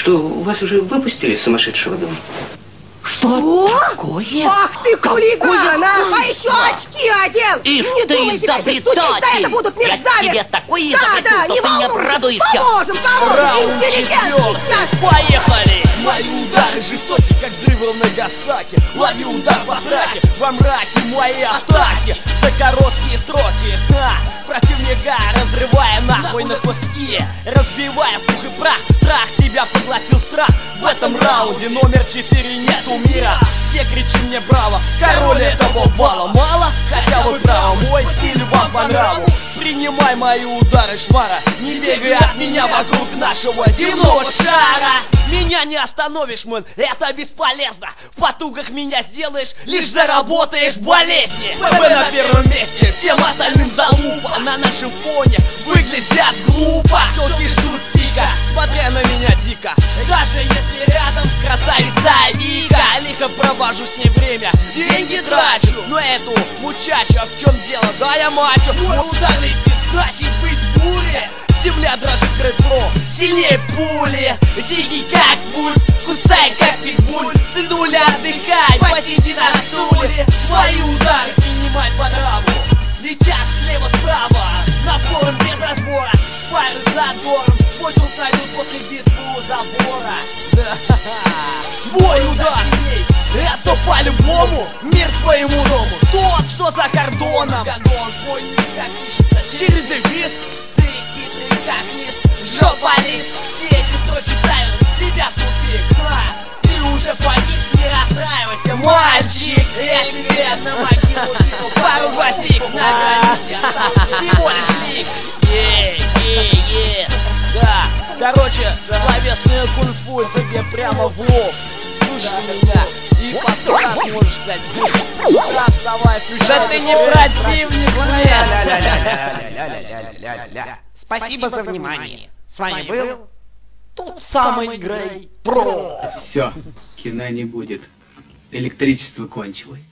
что вас уже выпустили из сумасшедшего дома. Что такое? Ах ты, хулиган, а еще очки одел! Ишь Не ты, думай, тебя здесь судить за это будут, я мерзавец! тебе такое Да, изобрету, да, что не ты не волнуйся, обрадуешься. поможем, Раунд интеллигентный сейчас! Поехали! Мои удары жестоки, как взрывы в Нагасаки. Лови удар по сраке, во мраке мои атаки. За короткие сроки, противника разрывая нахуй на куски, разбивая пух и прах. Страх тебя поглотил страх. В этом раунде номер 4 нету мира. Все кричи мне браво, король этого бала. Мало? Хотя бы право, мой стиль вам по нраву. Принимай мои удары, шмара. Не бегай от меня вокруг нашего земного шара. Меня не остановишь, мэн, это бесполезно. В потугах меня сделаешь, лишь заработаешь болезни. ББ на первом месте, всем остальным залупа. На нашем фоне выглядят глупо. Челки ждут пика, смотря на меня дико. Даже если рядом красавица Вика. Лихо провожу с ней время, деньги трачу. Но эту мучачу, а в чем дело? Да, я мачо. Мой удар летит, значит быть буря. Земля дрожит ретро, сильнее пули. Дикий как пульс, кусай как питбуль. С нуля отдыхай, посиди на стуле. Свои удары принимай по нраву. Летят слева-справа, напором без разбора. Шпарят задором, свой труп найдут после битвы у забора. Бой удар, это по-любому мир своему дому. Тот, что за кордоном, бой никак пишется через дефис. Как лист, жополист. Все эти строки ставят тебя в тупик. Ты уже погиб, не расстраивайся, мальчик. Я тебе на могилу кину пару гвоздик. На границе всего лишь лик. Да, короче, словесную кунг-фу тебе прямо в лоб. Слушай меня и потом можешь сказать. Да, вставай, включай. Да ты не противник мне. Спасибо за внимание. С вами был тот самый Грей Про. Все, кино не будет. Электричество кончилось.